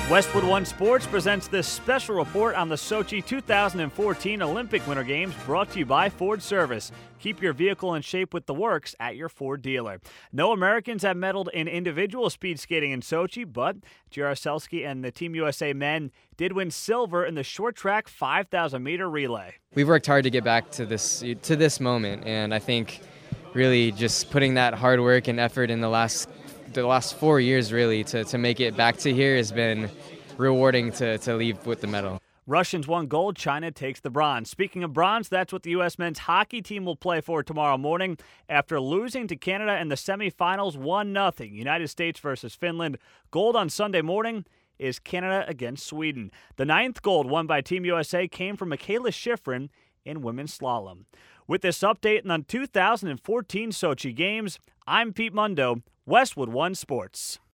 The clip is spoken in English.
Westwood One Sports presents this special report on the Sochi 2014 Olympic Winter Games, brought to you by Ford Service. Keep your vehicle in shape with the works at your Ford dealer. No Americans have medaled in individual speed skating in Sochi, but Jaroselski and the Team USA men did win silver in the short track 5,000-meter relay. We've worked hard to get back to this moment, and I think really just putting that hard work and effort in the last 4 years really to make it back to here has been rewarding to leave with the medal. Russians won gold, China takes the bronze. Speaking of bronze, that's what the U.S. men's hockey team will play for tomorrow morning after losing to Canada in the semifinals 1-0. United States versus Finland. Gold on Sunday morning is Canada against Sweden. The 9th gold won by Team USA came from Michaela Shiffrin in women's slalom. With this update on the 2014 Sochi Games, I'm Pete Mundo, Westwood One Sports.